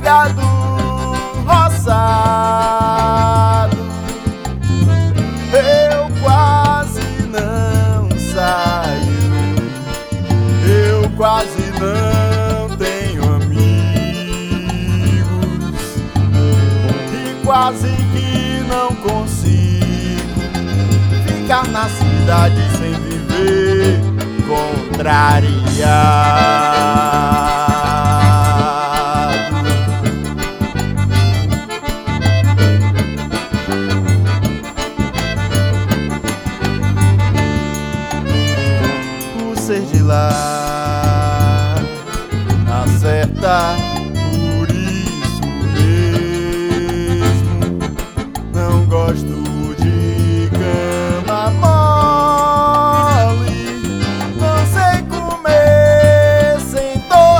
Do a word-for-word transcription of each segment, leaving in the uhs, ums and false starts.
gado roçado. Eu quase não saio, eu quase não tenho amigos e quase que não consigo ficar na cidade sem viver contrariado. Ser de lá acerta, por isso mesmo não gosto de cama mole, não sei comer sem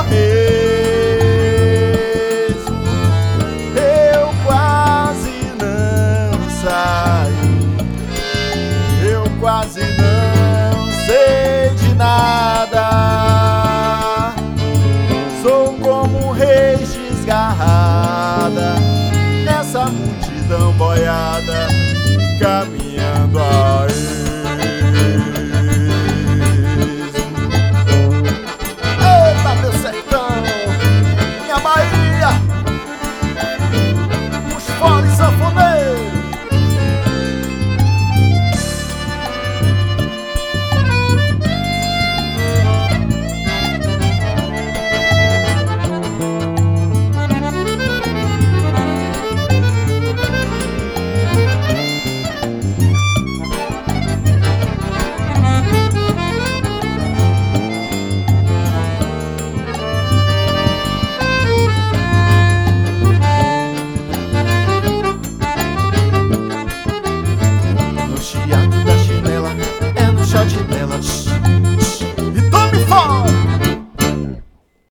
torresmo. Eu quase não saio, eu quase não sei de nada, sou como reis desgarrada nessa multidão boiada, caminhando aí.